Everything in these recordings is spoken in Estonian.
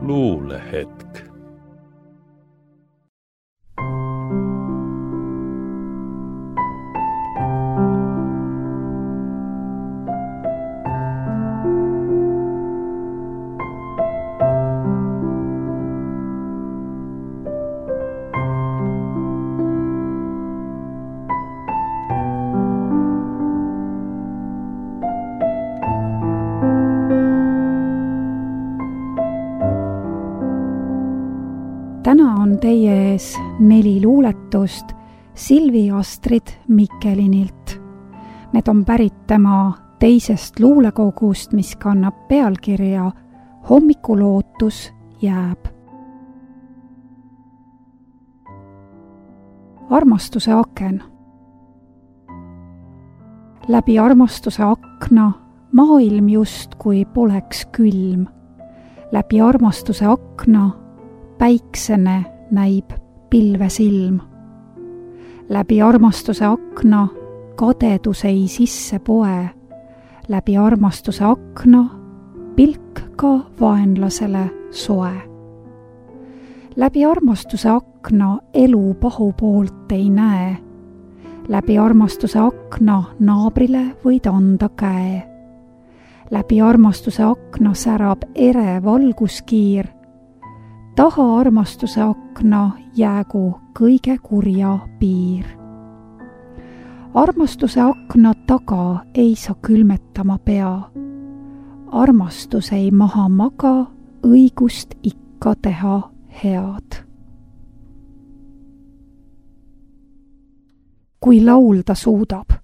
luulehetk. Täna on teie ees 4 luuletust Silvi Astrid Mikkelinilt. Need on pärit tema teisest luulekogust, mis kannab pealkirja Hommikulootus jääb. Armastuse aken. Läbi armastuse akna maailm justkui poleks külm. Läbi armastuse akna päiksene näib pilvesilm. Läbi armastuse akna kadedus ei sisse poe. Läbi armastuse akna pilk ka vaenlasele soe. Läbi armastuse akna elu pahupoolt ei näe. Läbi armastuse akna naabrile võid anda käe. Läbi armastuse akna särab ere valguskiir. Taha armastuse akna jäägu kõige kurja piir. Armastuse akna taga ei saa külmetama pea. Armastus ei maha maga, õigust ikka teha head. Kui laulda suudab.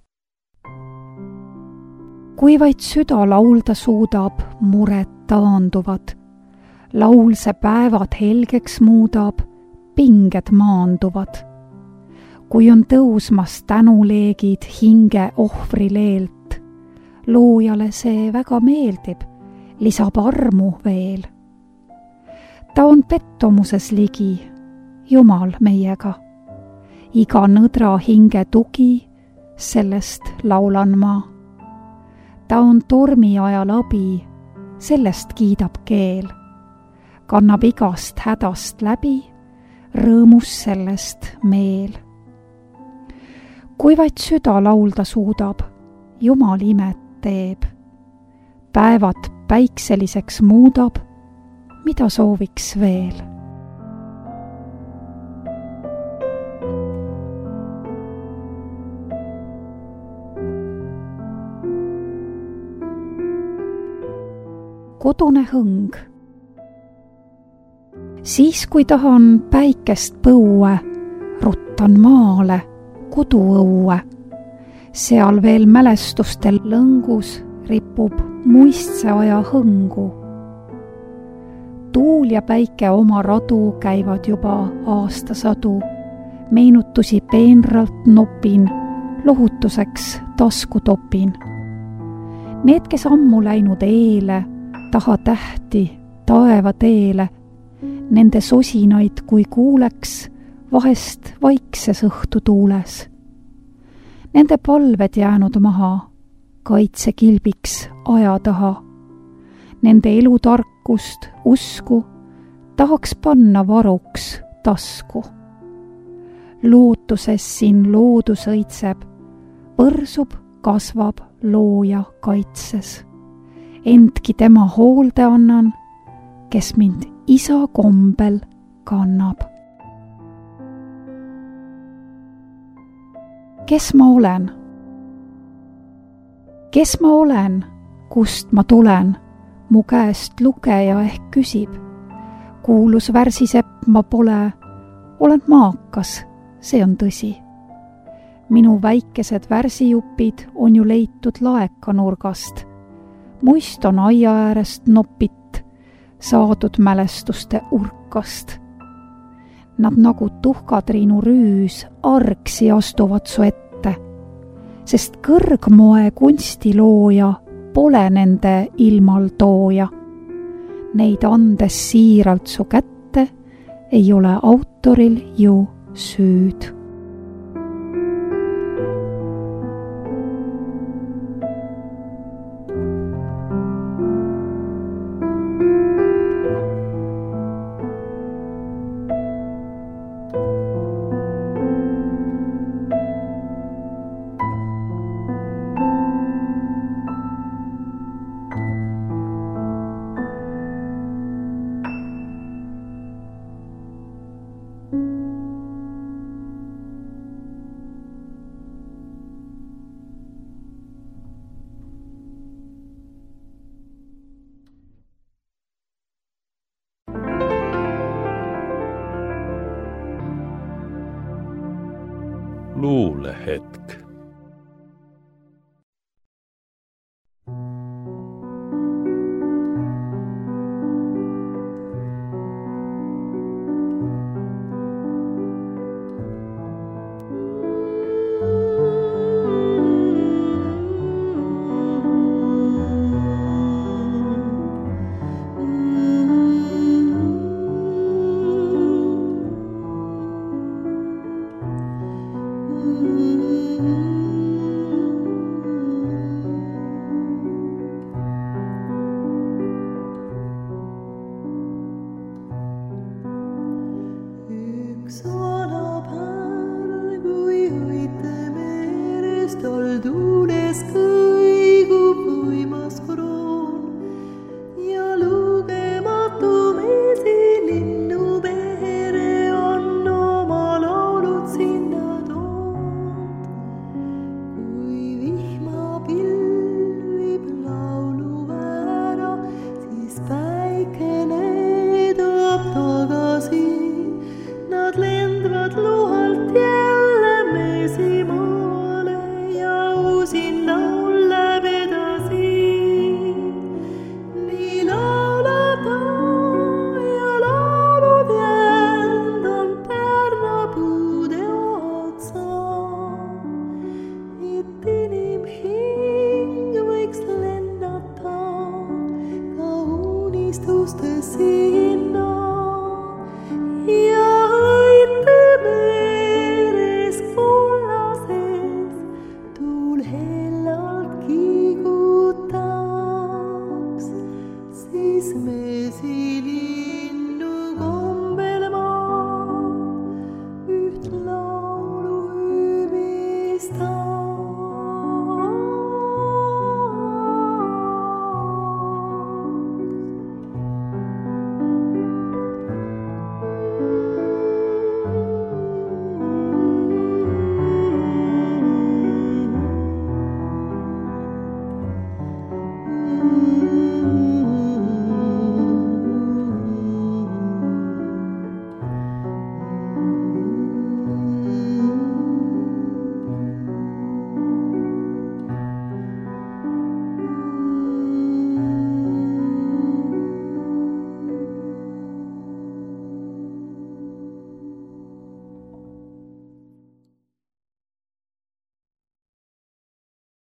Kui vaid süda laulda suudab, mured taanduvad. Laulse päevad helgeks muudab, pinged maanduvad. Kui on tõusmas tänuleegid hinge ohvrileelt, loojale see väga meeldib, lisab armu veel. Ta on pettomuses ligi, Jumal meiega. Iga nõdra hinge tugi, sellest laulan ma. Ta on tormi ajal abi, sellest kiidab keel. Kannab igast hädast läbi, rõõmus sellest meel. Kui vaid süda laulda suudab, Jumal imet teeb. Päevad päikseliseks muudab, mida sooviks veel. Kodune hõng. Siis, kui tahan päikest põue, ruttan maale, koduõue. Seal veel mälestustel lõngus ripub muistse aja hõngu. Tuul ja päike oma radu käivad juba aastasadu. Meenutusi peenralt nopin, lohutuseks tasku topin. Need, kes ammu läinud eele, taha tähti, taeva teele, nende sosinaid, kui kuuleks, vahest vaikses õhtutuules. Nende palved jäänud maha, kaitsekilbiks aja taha. Nende elutarkust, usku, tahaks panna varuks tasku. Lootuses siin loodus õitseb, võrsub, kasvab looja kaitses. Endki tema hoolde annan, kes mind isa kombel kannab. Kes ma olen? Kes ma olen, kust ma tulen? Mu käest lugeja ehk küsib. Kuulus värsisepp ma pole, olen maakas, see on tõsi. Minu väikesed värsijupid on ju leitud laekanurgast. Muist on aia äärest nopit, saadud mälestuste urkast. Nad nagu tuhkatriinu rüüs argsi astuvad su ette, sest kõrgmoe kunstilooja pole nende ilmal tooja. Neid andes siiralt su kätte, ei ole autoril ju süüd. luulehetk.